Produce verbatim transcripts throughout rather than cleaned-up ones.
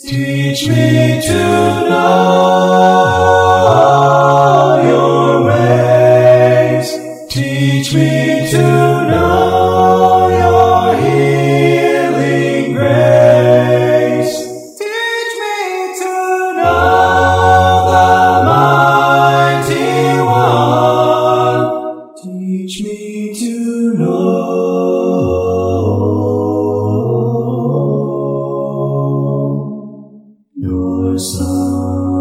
Teach me to know your ways. Teach me to know your healing grace. Teach me to know the mighty one. Teach me to know your Son.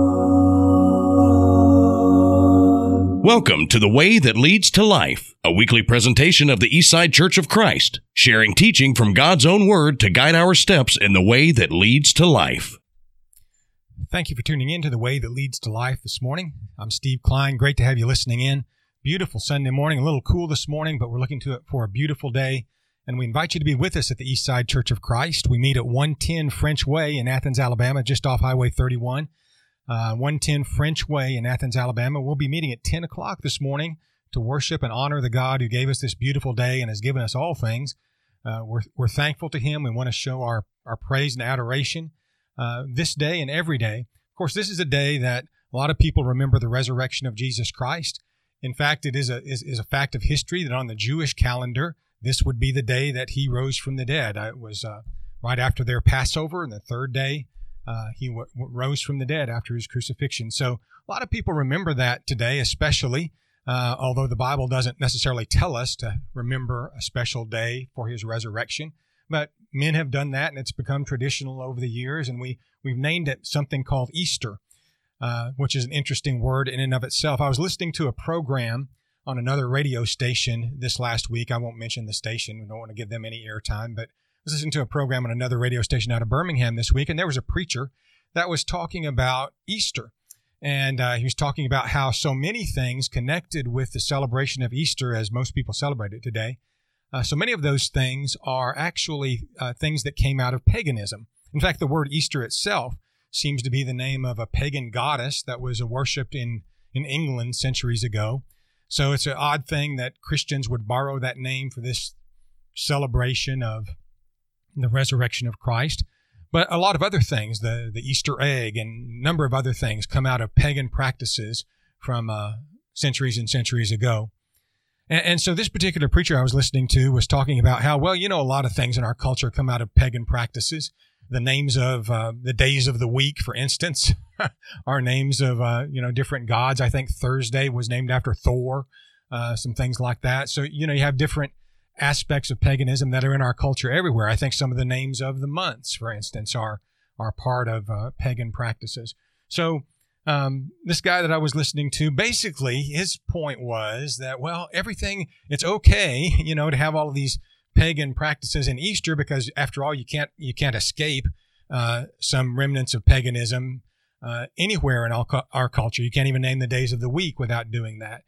Welcome to The Way That Leads to Life, a weekly presentation of the Eastside Church of Christ, sharing teaching from God's own Word to guide our steps in the way that leads to life. Thank you for tuning in to The Way That Leads to Life this morning. I'm Steve Klein. Great to have you listening in. Beautiful Sunday morning, a little cool this morning, but we're looking to it for a beautiful day. And we invite you to be with us at the Eastside Church of Christ. We meet at one ten French Way in Athens, Alabama, just off Highway thirty-one. Uh, one ten French Way in Athens, Alabama. We'll be meeting at ten o'clock this morning to worship and honor the God who gave us this beautiful day and has given us all things. Uh, we're, we're thankful to Him. We want to show our, our praise and adoration uh, this day and every day. Of course, this is a day that a lot of people remember the resurrection of Jesus Christ. In fact, it is a is, is a fact of history that on the Jewish calendar, this would be the day that He rose from the dead. It was uh, right after their Passover, and the third day uh, He w- w- rose from the dead after His crucifixion. So a lot of people remember that today, especially, uh, although the Bible doesn't necessarily tell us to remember a special day for His resurrection. But men have done that, and it's become traditional over the years, and we, we've named it something called Easter, uh, which is an interesting word in and of itself. I was listening to a program on another radio station this last week. I won't mention the station. We don't want to give them any airtime, but I was listening to a program on another radio station out of Birmingham this week, and there was a preacher that was talking about Easter. And uh, he was talking about how so many things connected with the celebration of Easter, as most people celebrate it today, uh, so many of those things are actually uh, things that came out of paganism. In fact, the word Easter itself seems to be the name of a pagan goddess that was worshipped in, in England centuries ago. So it's an odd thing that Christians would borrow that name for this celebration of the resurrection of Christ. But a lot of other things, the, the Easter egg and a number of other things come out of pagan practices from uh, centuries and centuries ago. And, and so this particular preacher I was listening to was talking about how, well, you know, a lot of things in our culture come out of pagan practices. The names of uh, the days of the week, for instance, are names of, uh, you know, different gods. I think Thursday was named after Thor, uh, some things like that. So, you know, you have different aspects of paganism that are in our culture everywhere. I think some of the names of the months, for instance, are are part of uh, pagan practices. So um, this guy that I was listening to, basically his point was that, well, everything, it's okay, you know, to have all of these pagan practices in Easter, because after all, you can't you can't escape uh, some remnants of paganism uh, anywhere in our, our culture. You can't even name the days of the week without doing that.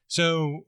So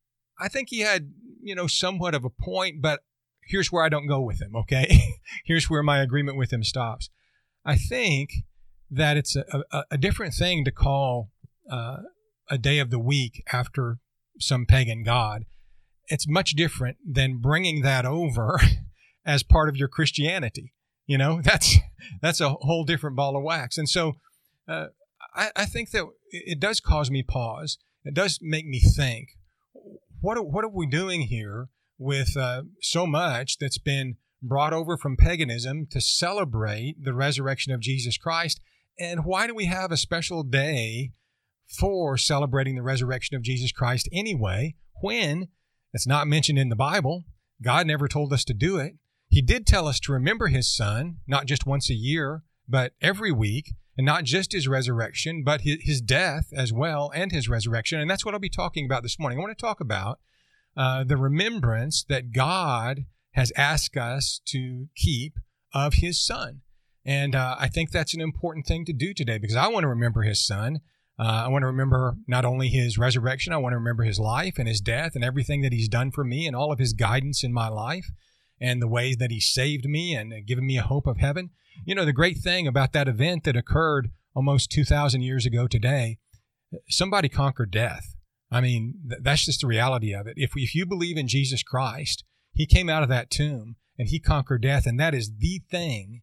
I think he had, you know, somewhat of a point, but here's where I don't go with him, okay? Here's where my agreement with him stops. I think that it's a, a, a different thing to call uh, a day of the week after some pagan god. It's much different than bringing that over as part of your Christianity. You know, that's that's a whole different ball of wax. And so uh, I, I think that it does cause me pause. It does make me think, what are, what are we doing here with uh, so much that's been brought over from paganism to celebrate the resurrection of Jesus Christ? And why do we have a special day for celebrating the resurrection of Jesus Christ anyway, when it's not mentioned in the Bible? God never told us to do it. He did tell us to remember His Son, not just once a year, but every week, and not just His resurrection, but His death as well, and His resurrection. And that's what I'll be talking about this morning. I want to talk about uh, the remembrance that God has asked us to keep of His Son. And uh, I think that's an important thing to do today, because I want to remember His Son. Uh, I want to remember not only His resurrection, I want to remember His life and His death and everything that He's done for me and all of His guidance in my life and the ways that He saved me and given me a hope of heaven. You know, the great thing about that event that occurred almost two thousand years ago today, somebody conquered death. I mean, th- that's just the reality of it. If, if you believe in Jesus Christ, He came out of that tomb and He conquered death, and that is the thing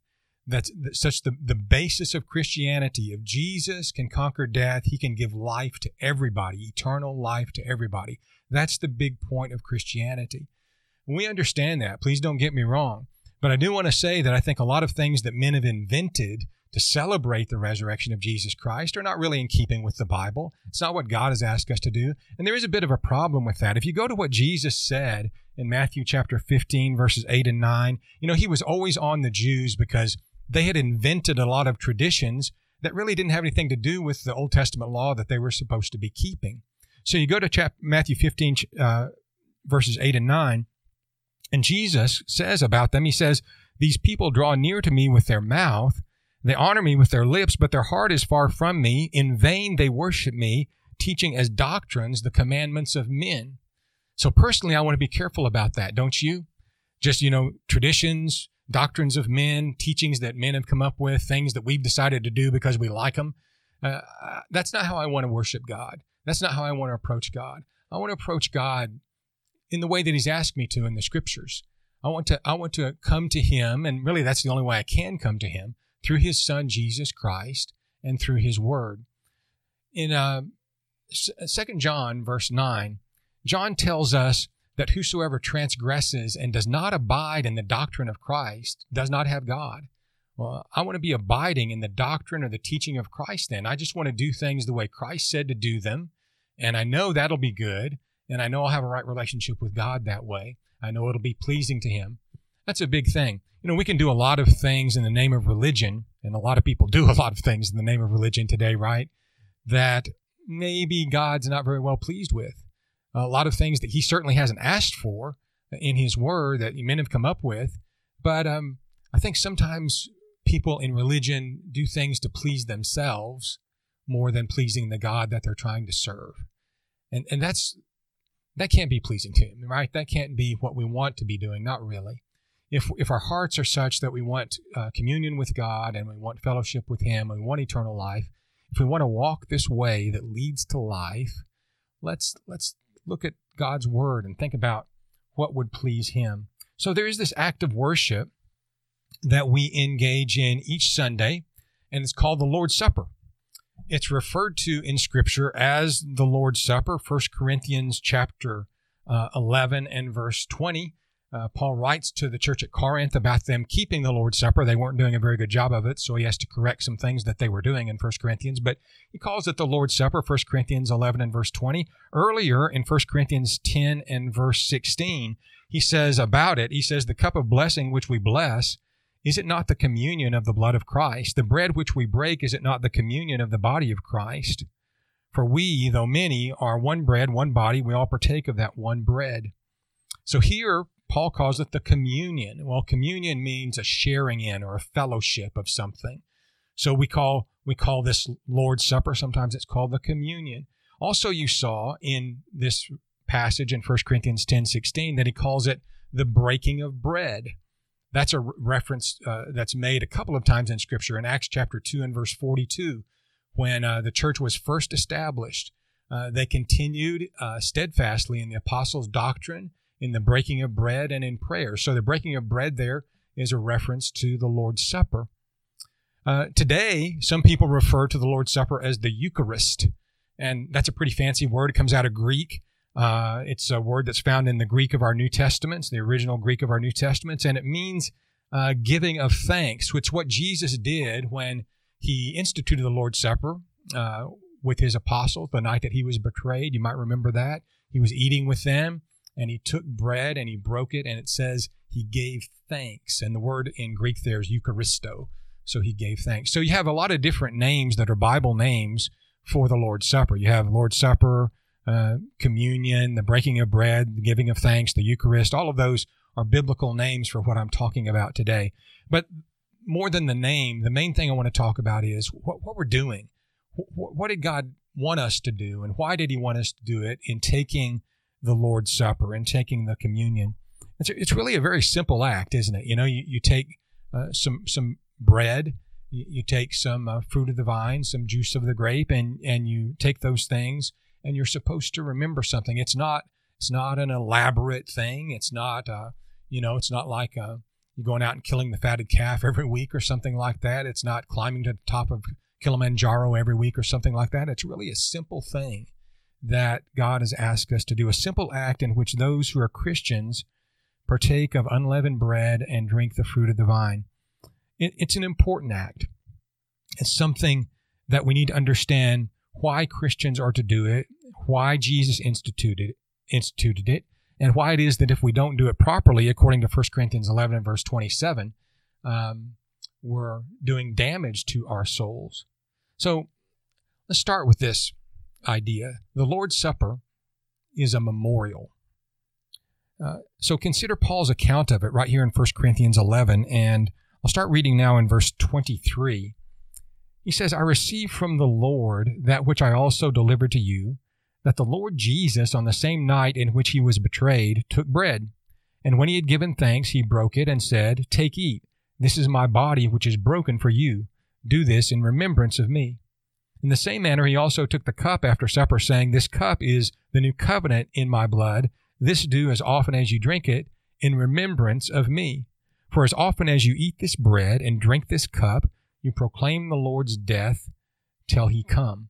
That's such the, the basis of Christianity. If Jesus can conquer death, he can give life to everybody, eternal life to everybody. That's the big point of Christianity. We understand that. Please don't get me wrong. But I do want to say that I think a lot of things that men have invented to celebrate the resurrection of Jesus Christ are not really in keeping with the Bible. It's not what God has asked us to do. And there is a bit of a problem with that. If you go to what Jesus said in Matthew chapter fifteen, verses eight and nine, you know, he was always on the Jews because they had invented a lot of traditions that really didn't have anything to do with the Old Testament law that they were supposed to be keeping. So you go to chapter, Matthew fifteen, uh, verses eight and nine, and Jesus says about them, he says, "These people draw near to me with their mouth, they honor me with their lips, but their heart is far from me. In vain they worship me, teaching as doctrines the commandments of men." So personally, I want to be careful about that, don't you? Just, you know, traditions, doctrines of men, teachings that men have come up with, things that we've decided to do because we like them. Uh, that's not how I want to worship God. That's not how I want to approach God. I want to approach God in the way that he's asked me to in the scriptures. I want to, I want to come to him, and really that's the only way I can come to him, through his son, Jesus Christ, and through his word. In uh, Second John, verse nine, John tells us that whosoever transgresses and does not abide in the doctrine of Christ does not have God. Well, I want to be abiding in the doctrine or the teaching of Christ then. I just want to do things the way Christ said to do them, and I know that'll be good, and I know I'll have a right relationship with God that way. I know it'll be pleasing to him. That's a big thing. You know, we can do a lot of things in the name of religion, and a lot of people do a lot of things in the name of religion today, right, that maybe God's not very well pleased with. A lot of things that he certainly hasn't asked for in his word that men have come up with. But um, I think sometimes people in religion do things to please themselves more than pleasing the God that they're trying to serve. And and that's that can't be pleasing to him, right? That can't be what we want to be doing, not really. If if our hearts are such that we want uh, communion with God and we want fellowship with him and we want eternal life, if we want to walk this way that leads to life, let's let's look at God's word and think about what would please him. So there is this act of worship that we engage in each Sunday, and it's called the Lord's Supper. It's referred to in Scripture as the Lord's Supper. First Corinthians chapter uh, eleven and verse twenty. Uh, Paul writes to the church at Corinth about them keeping the Lord's Supper. They weren't doing a very good job of it, so he has to correct some things that they were doing in First Corinthians. But he calls it the Lord's Supper, First Corinthians eleven and verse twenty. Earlier in First Corinthians ten and verse sixteen, he says about it, he says, "The cup of blessing which we bless, is it not the communion of the blood of Christ? The bread which we break, is it not the communion of the body of Christ? For we, though many, are one bread, one body. We all partake of that one bread." So here, Paul calls it the communion. Well, communion means a sharing in or a fellowship of something. So we call we call this Lord's Supper. Sometimes it's called the communion. Also, you saw in this passage in First Corinthians ten sixteen that he calls it the breaking of bread. That's a reference uh, that's made a couple of times in Scripture. In Acts chapter two and verse forty-two, when uh, the church was first established, uh, they continued uh, steadfastly in the apostles' doctrine, in the breaking of bread, and in prayer. So the breaking of bread there is a reference to the Lord's Supper. Uh, today, some people refer to the Lord's Supper as the Eucharist, and that's a pretty fancy word. It comes out of Greek. Uh, it's a word that's found in the Greek of our New Testaments, the original Greek of our New Testaments, and it means uh, giving of thanks, which is what Jesus did when he instituted the Lord's Supper uh, with his apostles the night that he was betrayed. You might remember that. He was eating with them, and he took bread and he broke it, and it says he gave thanks. And the word in Greek there is Eucharisto. So he gave thanks. So you have a lot of different names that are Bible names for the Lord's Supper. You have Lord's Supper, uh, communion, the breaking of bread, the giving of thanks, the Eucharist. All of those are biblical names for what I'm talking about today. But more than the name, the main thing I want to talk about is what, what we're doing. What, what did God want us to do, and why did he want us to do it in taking the Lord's Supper and taking the communion? It's, it's really a very simple act, isn't it? You know, you, you take uh, some some bread, you, you take some uh, fruit of the vine, some juice of the grape, and and you take those things, and you're supposed to remember something. It's not it's not an elaborate thing. It's not uh, you know, it's not like uh, you going out and killing the fatted calf every week or something like that. It's not climbing to the top of Kilimanjaro every week or something like that. It's really a simple thing that God has asked us to do, a simple act in which those who are Christians partake of unleavened bread and drink the fruit of the vine. It, it's an important act. It's something that we need to understand why Christians are to do it, why Jesus instituted, instituted it, and why it is that if we don't do it properly, according to First Corinthians eleven and verse twenty-seven, um, we're doing damage to our souls. So let's start with this idea. The Lord's Supper is a memorial. Uh, so consider Paul's account of it right here in First Corinthians eleven, and I'll start reading now in verse twenty-three. He says, I received from the Lord that which I also delivered to you, that the Lord Jesus, on the same night in which he was betrayed, took bread. And when he had given thanks, he broke it and said, Take, eat. This is my body, which is broken for you. Do this in remembrance of me. In the same manner, he also took the cup after supper, saying, This cup is the new covenant in my blood. This do as often as you drink it in remembrance of me. For as often as you eat this bread and drink this cup, you proclaim the Lord's death till he come.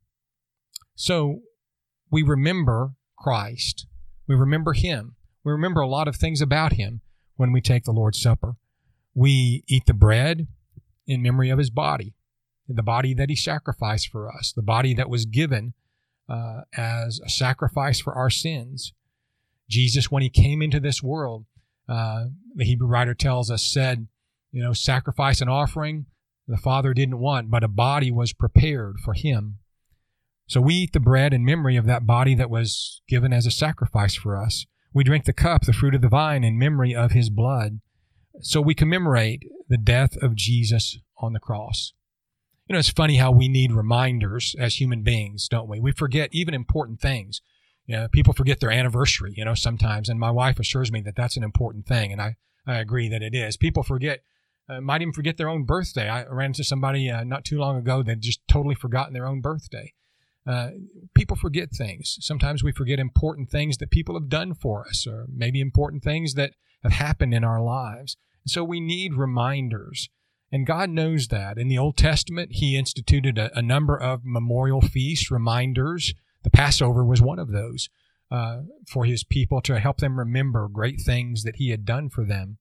So we remember Christ. We remember him. We remember a lot of things about him when we take the Lord's Supper. We eat the bread in memory of his body, the body that he sacrificed for us, the body that was given uh, as a sacrifice for our sins. Jesus, when he came into this world, uh, the Hebrew writer tells us, said, you know, sacrifice and offering, the Father didn't want, but a body was prepared for him. So we eat the bread in memory of that body that was given as a sacrifice for us. We drink the cup, the fruit of the vine, in memory of his blood. So we commemorate the death of Jesus on the cross. You know, it's funny how we need reminders as human beings, don't we? We forget even important things. You know, people forget their anniversary, you know, sometimes, and my wife assures me that that's an important thing, and I, I agree that it is. People forget, uh, might even forget their own birthday. I ran into somebody uh, not too long ago that just totally forgotten their own birthday. Uh, people forget things. Sometimes we forget important things that people have done for us, or maybe important things that have happened in our lives. And so we need reminders, and God knows that. In the Old Testament, he instituted a, a number of memorial feasts, reminders. The Passover was one of those uh, for his people to help them remember great things that he had done for them.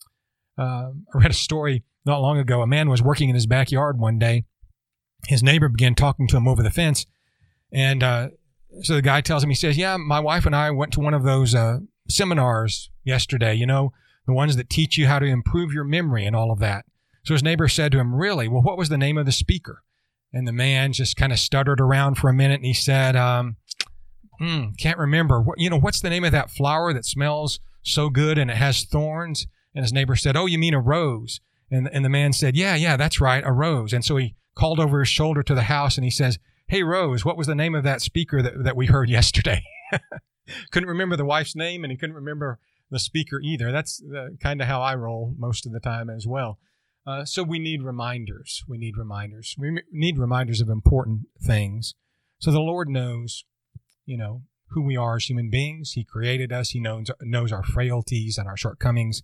Uh, I read a story not long ago. A man was working in his backyard one day. His neighbor began talking to him over the fence. And uh, so the guy tells him, he says, yeah, my wife and I went to one of those uh, seminars yesterday, you know, the ones that teach you how to improve your memory and all of that. So his neighbor said to him, really? Well, what was the name of the speaker? And the man just kind of stuttered around for a minute, and he said, um, hmm, can't remember. What, you know, what's the name of that flower that smells so good and it has thorns? And his neighbor said, oh, you mean a rose? And, and the man said, yeah, yeah, that's right, a rose. And so he called over his shoulder to the house, and he says, hey, Rose, what was the name of that speaker that, that we heard yesterday? Couldn't remember the wife's name, and he couldn't remember the speaker either. That's uh, kind of how I roll most of the time as well. Uh, so we need reminders. We need reminders. We m- need reminders of important things. So the Lord knows, you know, who we are as human beings. He created us. He knows, knows our frailties and our shortcomings.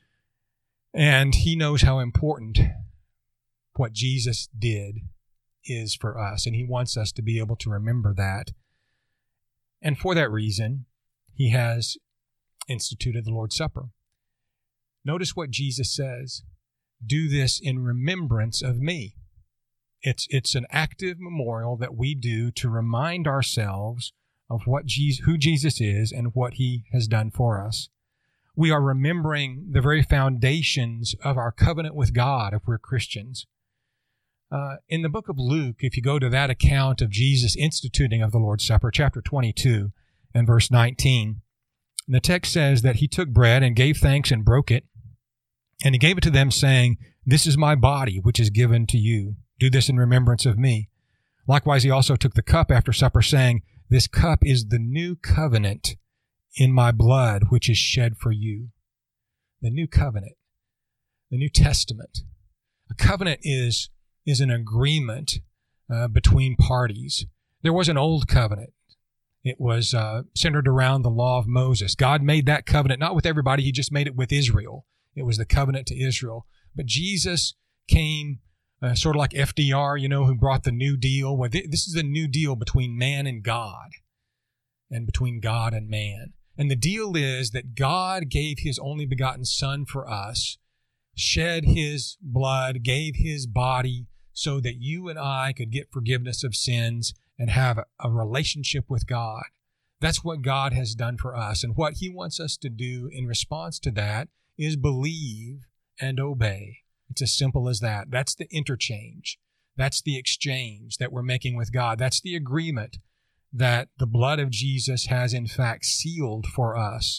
And he knows how important what Jesus did is for us. And he wants us to be able to remember that. And for that reason, he has instituted the Lord's Supper. Notice what Jesus says. Do this in remembrance of me. It's it's an active memorial that we do to remind ourselves of what Jesus, who Jesus is and what he has done for us. We are remembering the very foundations of our covenant with God if we're Christians. Uh, in the book of Luke, if you go to that account of Jesus instituting of the Lord's Supper, chapter twenty-two and verse nineteen, the text says that he took bread and gave thanks and broke it, and he gave it to them, saying, this is my body, which is given to you. Do this in remembrance of me. Likewise, he also took the cup after supper, saying, this cup is the new covenant in my blood, which is shed for you. The new covenant, the New Testament. A covenant is, is an agreement uh, between parties. There was an old covenant. It was uh, centered around the law of Moses. God made that covenant, not with everybody. He just made it with Israel. It was the covenant to Israel. But Jesus came uh, sort of like F D R, you know, who brought the New Deal. Well, th- this is the new deal between man and God, and between God and man. And the deal is that God gave his only begotten Son for us, shed his blood, gave his body so that you and I could get forgiveness of sins and have a, a relationship with God. That's what God has done for us. And what he wants us to do in response to that is believe and obey. It's as simple as that. That's the interchange. That's the exchange that we're making with God. That's the agreement that the blood of Jesus has in fact sealed for us.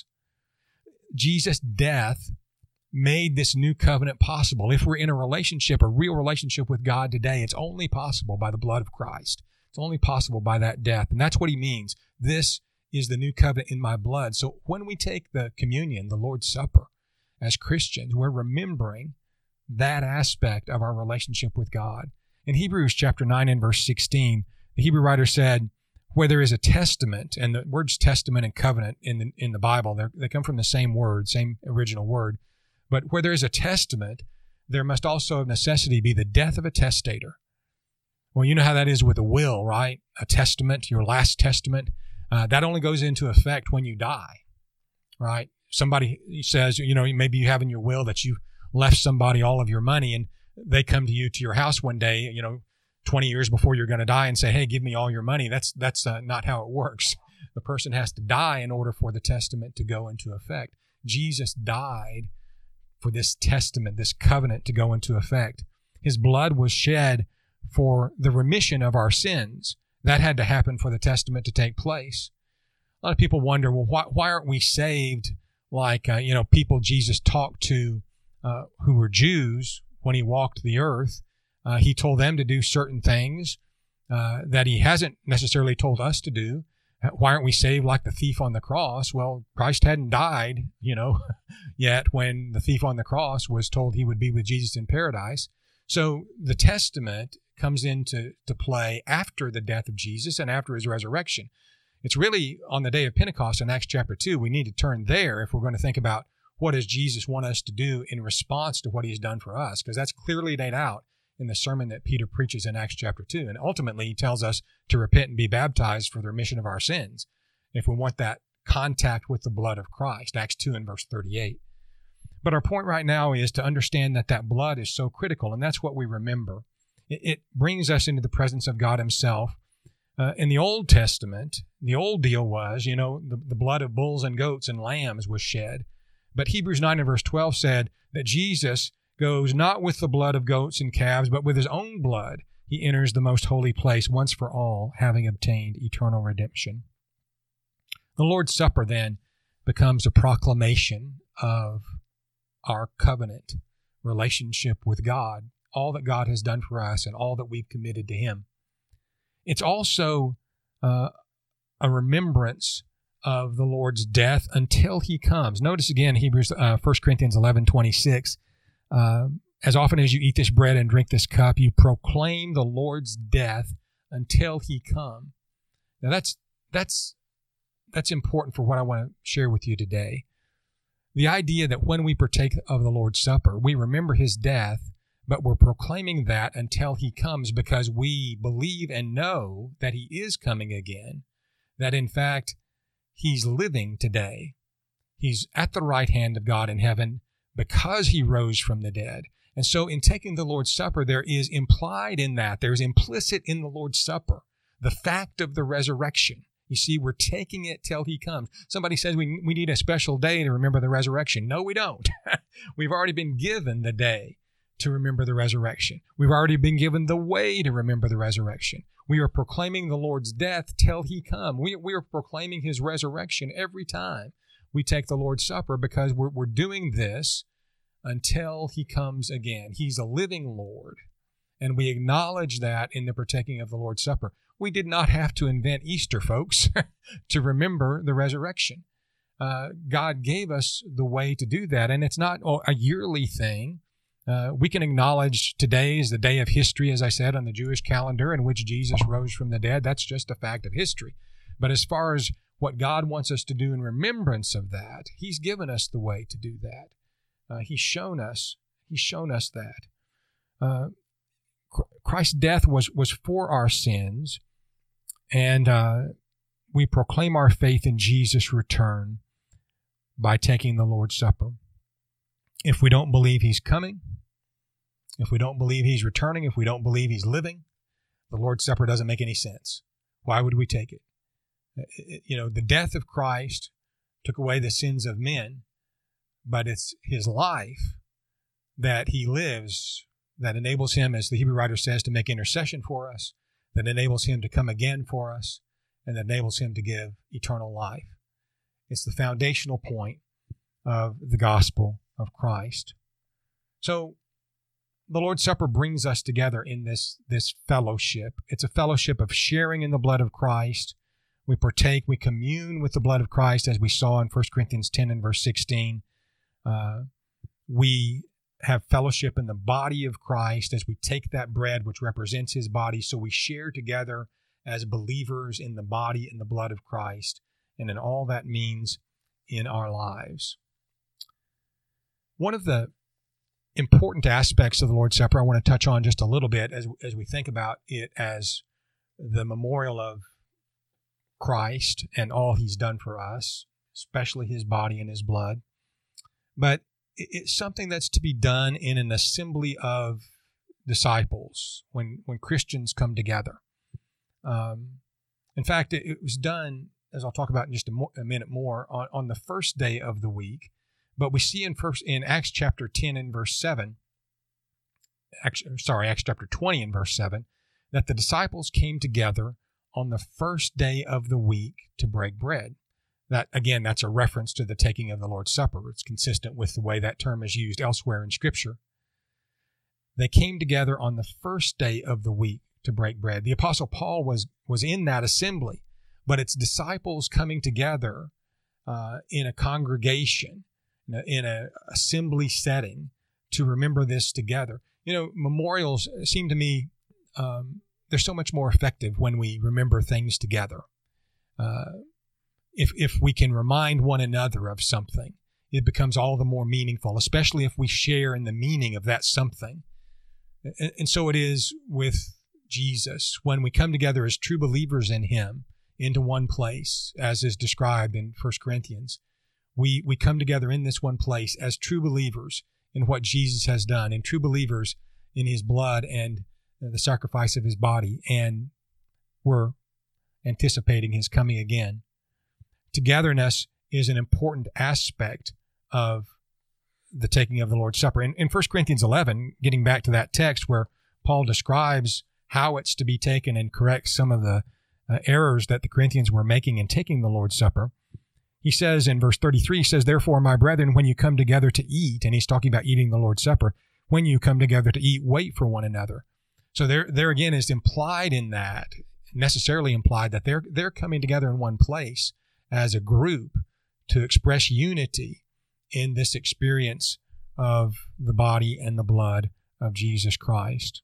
Jesus' death made this new covenant possible. If we're in a relationship, a real relationship with God today, it's only possible by the blood of Christ. It's only possible by that death. And that's what he means. This is the new covenant in my blood. So when we take the communion, the Lord's Supper, as Christians, we're remembering that aspect of our relationship with God. In Hebrews chapter nine and verse sixteen, the Hebrew writer said, where there is a testament, and the words testament and covenant in the, in the Bible, they come from the same word, same original word. But where there is a testament, there must also of necessity be the death of a testator. Well, you know how that is with a will, right? A testament, your last testament, uh, that only goes into effect when you die, right? Somebody says, you know, maybe you have in your will that you left somebody all of your money, and they come to you to your house one day, you know, twenty years before you're going to die and say, hey, give me all your money. That's that's uh, not how it works. The person has to die in order for the testament to go into effect. Jesus died for this testament, this covenant to go into effect. His blood was shed for the remission of our sins. That had to happen for the testament to take place. A lot of people wonder, well, why, why aren't we saved like, uh, you know, people Jesus talked to uh, who were Jews when he walked the earth? Uh, he told them to do certain things uh, that he hasn't necessarily told us to do. Why aren't we saved like the thief on the cross? Well, Christ hadn't died, you know, yet when the thief on the cross was told he would be with Jesus in paradise. So the testament comes into to play after the death of Jesus and after his resurrection. It's really on the day of Pentecost in Acts chapter two. We need to turn there if we're going to think about what does Jesus want us to do in response to what he's done for us, because that's clearly laid out in the sermon that Peter preaches in Acts chapter two. And ultimately, he tells us to repent and be baptized for the remission of our sins if we want that contact with the blood of Christ, Acts two and verse thirty-eight. But our point right now is to understand that that blood is so critical, and that's what we remember. It, it brings us into the presence of God himself. Uh, in the Old Testament, the old deal was, you know, the, the blood of bulls and goats and lambs was shed. But Hebrews nine and verse twelve said that Jesus goes not with the blood of goats and calves, but with his own blood. He enters the most holy place once for all, having obtained eternal redemption. The Lord's Supper then becomes a proclamation of our covenant relationship with God, all that God has done for us and all that we've committed to him. It's also uh, a remembrance of the Lord's death until he comes. Notice again, Hebrews, uh, First Corinthians eleven twenty-six. Uh, as often as you eat this bread and drink this cup, you proclaim the Lord's death until he come. Now that's that's that's important for what I want to share with you today. The idea that when we partake of the Lord's Supper, we remember his death, but we're proclaiming that until he comes because we believe and know that he is coming again, that in fact he's living today. He's at the right hand of God in heaven because he rose from the dead. And so in taking the Lord's Supper, there is implied in that, there's implicit in the Lord's Supper, the fact of the resurrection. You see, we're taking it till he comes. Somebody says we, we need a special day to remember the resurrection. No, we don't. We've already been given the day to remember the resurrection. We've already been given the way to remember the resurrection. We are proclaiming the Lord's death till he come. We, we are proclaiming his resurrection every time we take the Lord's Supper because we're, we're doing this until he comes again. He's a living Lord, and we acknowledge that in the partaking of the Lord's Supper. We did not have to invent Easter, folks, to remember the resurrection. Uh, God gave us the way to do that, and it's not a yearly thing. Uh, we can acknowledge today is the day of history, as I said, on the Jewish calendar in which Jesus rose from the dead. That's just a fact of history. But as far as what God wants us to do in remembrance of that, he's given us the way to do that. Uh, he's shown us, he's shown us that. Uh, Christ's death was, was for our sins, and uh, we proclaim our faith in Jesus' return by taking the Lord's Supper. If we don't believe he's coming, if we don't believe he's returning, if we don't believe he's living, the Lord's Supper doesn't make any sense. Why would we take it? You know, the death of Christ took away the sins of men, but it's his life that he lives that enables him, as the Hebrew writer says, to make intercession for us, that enables him to come again for us, and that enables him to give eternal life. It's the foundational point of the gospel of Christ. So the Lord's Supper brings us together in this, this fellowship. It's a fellowship of sharing in the blood of Christ. We partake, we commune with the blood of Christ, as we saw in First Corinthians ten and verse sixteen. Uh, we have fellowship in the body of Christ as we take that bread, which represents his body. So we share together as believers in the body and the blood of Christ, and in all that means in our lives. One of the important aspects of the Lord's Supper I want to touch on just a little bit as, as we think about it as the memorial of Christ and all he's done for us, especially his body and his blood. But it's something that's to be done in an assembly of disciples when, when Christians come together. Um, in fact, it, it was done, as I'll talk about in just a, mo- a minute more, on, on the first day of the week. But we see in first in Acts chapter ten and verse seven, Acts, sorry, Acts chapter twenty and verse seven, that the disciples came together on the first day of the week to break bread. That, again, that's a reference to the taking of the Lord's Supper. It's consistent with the way that term is used elsewhere in Scripture. They came together on the first day of the week to break bread. The Apostle Paul was, was in that assembly, but it's disciples coming together uh, in a congregation, in, a, in an assembly setting to remember this together. You know, memorials seem to me, um, they're so much more effective when we remember things together. Uh, If if we can remind one another of something, it becomes all the more meaningful, especially if we share in the meaning of that something. And, and so it is with Jesus. When we come together as true believers in him into one place, as is described in First Corinthians, we, we come together in this one place as true believers in what Jesus has done, and true believers in his blood and the sacrifice of his body, and we're anticipating his coming again. Togetherness is an important aspect of the taking of the Lord's Supper. In, in First Corinthians eleven, getting back to that text where Paul describes how it's to be taken and corrects some of the uh, errors that the Corinthians were making in taking the Lord's Supper, he says in verse thirty-three, he says, "Therefore, my brethren, when you come together to eat," and he's talking about eating the Lord's Supper, "when you come together to eat, wait for one another." So there, there again is implied in that, necessarily implied, that they're they're coming together in one place as a group to express unity in this experience of the body and the blood of Jesus Christ.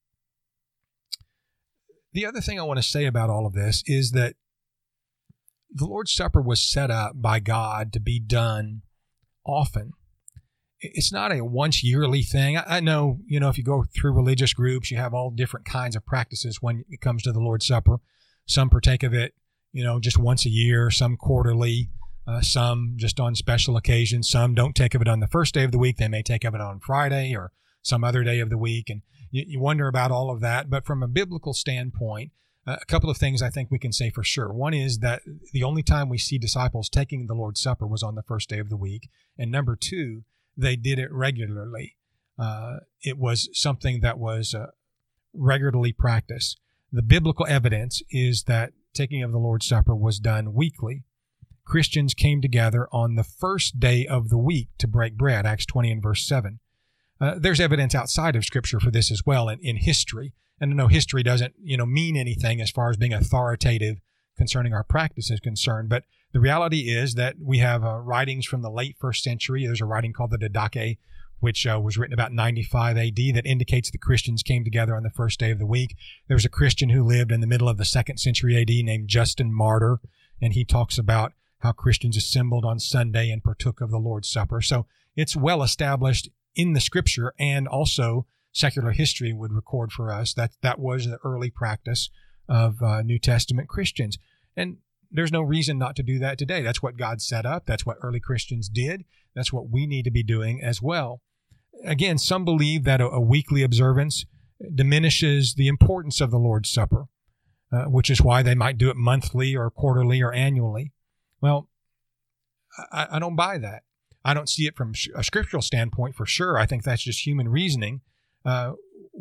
The other thing I want to say about all of this is that the Lord's Supper was set up by God to be done often. It's not a once yearly thing. I know, you know, if you go through religious groups, you have all different kinds of practices when it comes to the Lord's Supper. Some partake of it, you know, just once a year, some quarterly, uh, some just on special occasions. Some don't take of it on the first day of the week. They may take of it on Friday or some other day of the week. And you, you wonder about all of that. But from a biblical standpoint, uh, a couple of things I think we can say for sure. One is that the only time we see disciples taking the Lord's Supper was on the first day of the week. And number two, they did it regularly. Uh, it was something that was uh, regularly practiced. The biblical evidence is that taking of the Lord's Supper was done weekly. Christians came together on the first day of the week to break bread, Acts twenty and verse seven. Uh, there's evidence outside of Scripture for this as well in, in history. And I know history doesn't, you know, mean anything as far as being authoritative concerning our practice is concerned, but the reality is that we have uh, writings from the late first century. There's a writing called the Didache, which uh, was written about ninety-five A D, that indicates that Christians came together on the first day of the week. There was a Christian who lived in the middle of the second century A D named Justin Martyr, and he talks about how Christians assembled on Sunday and partook of the Lord's Supper. So It's well established in the Scripture, and also secular history would record for us that that was the early practice of uh, New Testament Christians. And there's no reason not to do that today. That's what God set up. That's what early Christians did. That's what we need to be doing as well. Again, some believe that a, a weekly observance diminishes the importance of the Lord's Supper, uh, which is why they might do it monthly or quarterly or annually. Well, I, I don't buy that. I don't see it from a scriptural standpoint for sure. I think that's just human reasoning. Uh,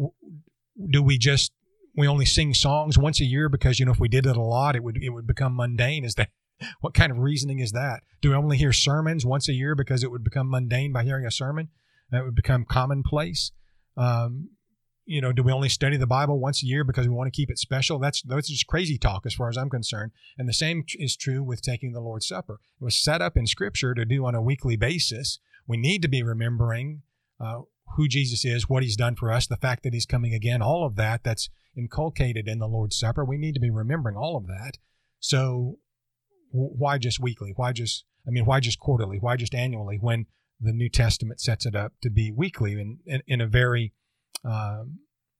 do we just, we only sing songs once a year because, you know, if we did it a lot, it would, it would become mundane? Is that, what kind of reasoning is that? Do we only hear sermons once a year because it would become mundane by hearing a sermon? That would become commonplace. Um, you know, do we only study the Bible once a year because we want to keep it special? That's that's just crazy talk as far as I'm concerned. And the same is true with taking the Lord's Supper. It was set up in Scripture to do on a weekly basis. We need to be remembering uh, who Jesus is, what he's done for us, the fact that he's coming again, all of that that's inculcated in the Lord's Supper. We need to be remembering all of that. So why just weekly? Why just, I mean, why just quarterly? Why just annually when the New Testament sets it up to be weekly in, in, in a very um,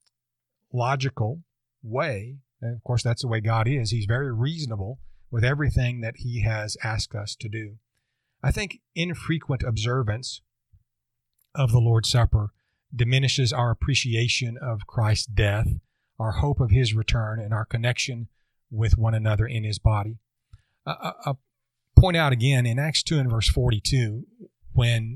logical way? And of course, that's the way God is. He's very reasonable with everything that he has asked us to do. I think infrequent observance of the Lord's Supper diminishes our appreciation of Christ's death, our hope of his return, and our connection with one another in his body. Uh, I'll point out again in Acts two and verse forty-two, when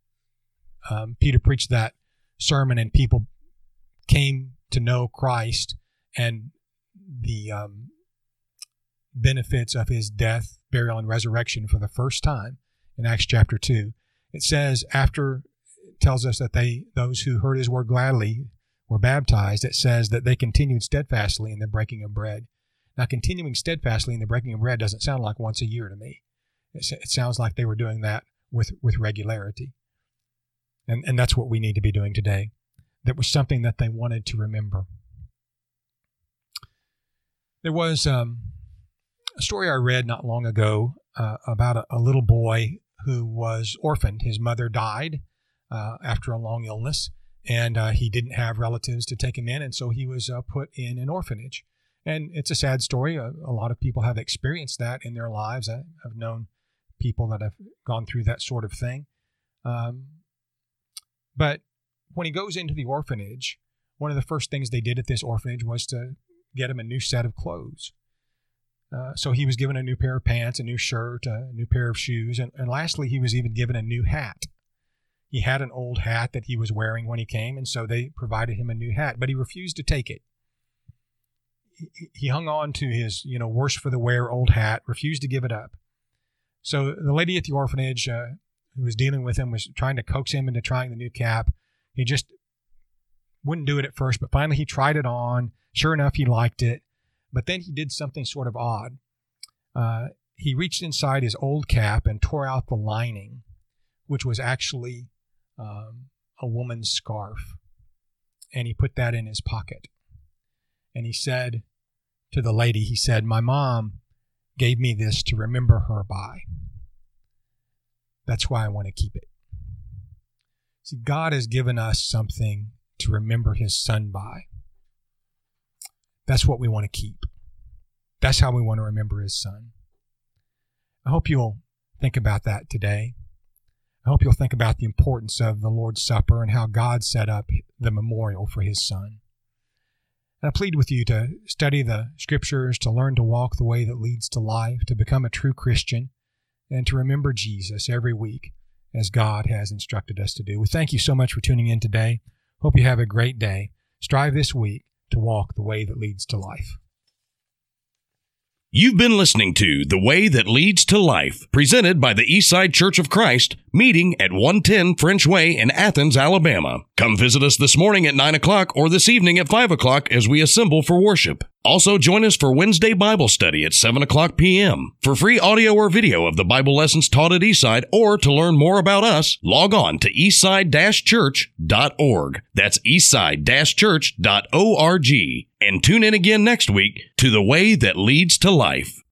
um, Peter preached that sermon and people came to know Christ and the um, benefits of his death, burial, and resurrection for the first time in Acts chapter two. It says, after it tells us that they, those who heard his word gladly were baptized, it says that they continued steadfastly in the breaking of bread. Now, continuing steadfastly in the breaking of bread doesn't sound like once a year to me. It, it sounds like they were doing that with, with regularity. And, and that's what we need to be doing today. That was something that they wanted to remember. There was um, a story I read not long ago uh, about a, a little boy who was orphaned. His mother died uh, after a long illness, and uh, he didn't have relatives to take him in, and so he was uh, put in an orphanage. And it's a sad story. A, a lot of people have experienced that in their lives. I, I've known people that have gone through that sort of thing. Um, but when he goes into the orphanage, one of the first things they did at this orphanage was to get him a new set of clothes. Uh, so he was given a new pair of pants, a new shirt, a new pair of shoes, and, and lastly, he was even given a new hat. He had an old hat that he was wearing when he came, and so they provided him a new hat, but he refused to take it. He, he hung on to his, you know, worse for the wear old hat, refused to give it up. So the lady at the orphanage uh, who was dealing with him was trying to coax him into trying the new cap. He just wouldn't do it at first, but finally he tried it on. Sure enough, he liked it. But then he did something sort of odd. Uh, he reached inside his old cap and tore out the lining, which was actually um, a woman's scarf. And he put that in his pocket. And he said to the lady, he said, "My mom gave me this to remember her by. That's why I want to keep it." See, God has given us something to remember his son by. That's what we want to keep. That's how we want to remember his son. I hope you'll think about that today. I hope you'll think about the importance of the Lord's Supper and how God set up the memorial for his son. And I plead with you to study the scriptures, to learn to walk the way that leads to life, to become a true Christian, and to remember Jesus every week as God has instructed us to do. We thank you so much for tuning in today. Hope you have a great day. Strive this week to walk the way that leads to life. You've been listening to The Way That Leads to Life, presented by the Eastside Church of Christ, meeting at one ten French Way in Athens, Alabama. Come visit us this morning at nine o'clock or this evening at five o'clock as we assemble for worship. Also, join us for Wednesday Bible study at seven o'clock p.m. For free audio or video of the Bible lessons taught at Eastside, or to learn more about us, log on to eastside dash church dot org. That's eastside dash church dot org. And tune in again next week to The Way That Leads to Life.